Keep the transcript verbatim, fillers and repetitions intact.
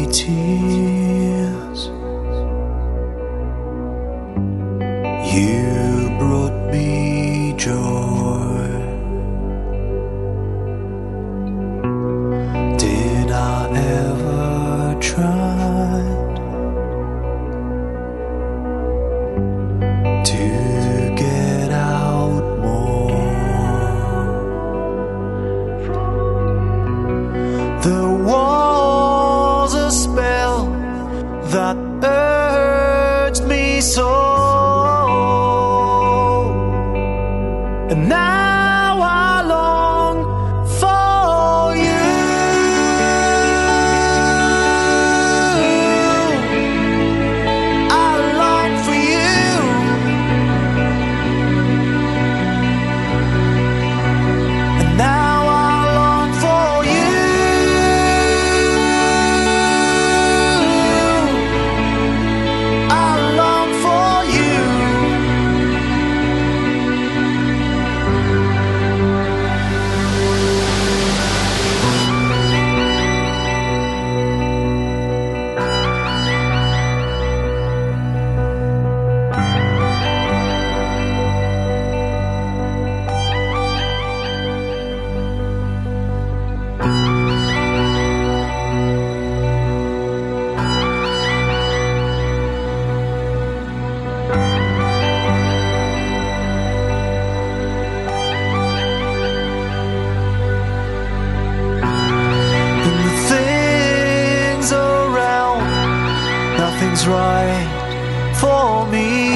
tears. You brought me joy. Did I ever try to get out more? There was a spell that urged me so, and now I long for you. I long for you. And now I long for you. I long for you. And the things around, nothing's right for me.